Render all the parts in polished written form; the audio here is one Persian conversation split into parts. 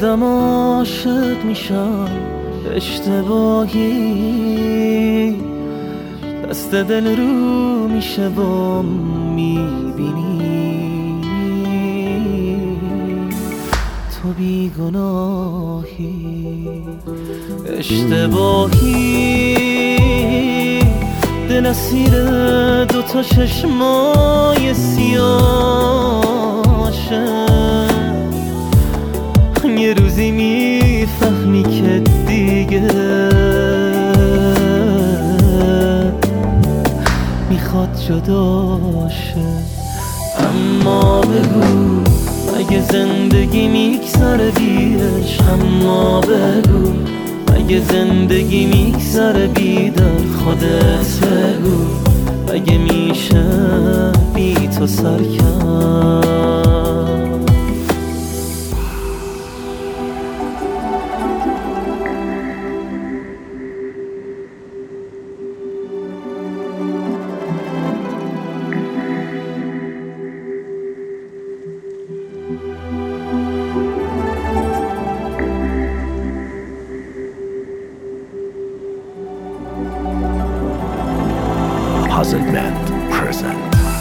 آدم عاشق میشم اشتباهی، دست دل رو میشه و میبینی تو بیگناهی. اشتباهی دل اسیر دوتا چشمای سیاشه، یه روزی میفهمی که دیگه میخواد جداشه. اما بگو اگه زندگی میگذره بیش، اما بگو اگه زندگی میگذره بی در خودت بگو، اگه میشه بی تو سرکن. Puzzle Band present.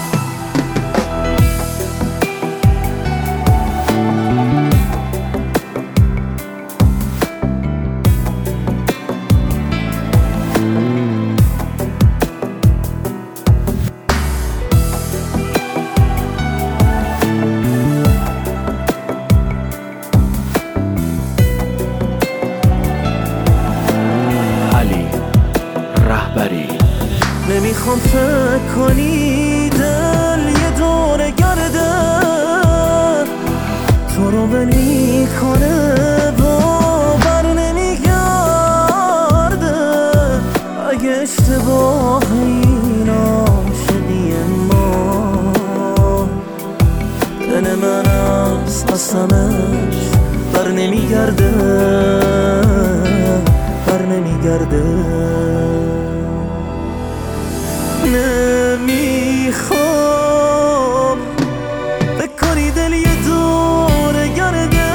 علی رهبری. نمیخوام فکر کنی دل یه دوره گرده، تو رو ول میکنه باور نمیگرده. اگه اشتباه این عاشقی ما، دل من از قسمش بر نمیگرده، بر نمیگرده. نمیخوام بکنی دل یه دوره گرده،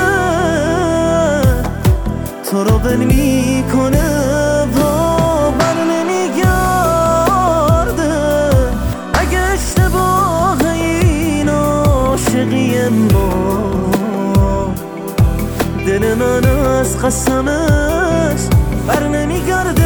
تو رو ول میکنه باور نمیگرده. اگه اشتباه این عاشقی ما، دل من از قسمش بر نمیگرده،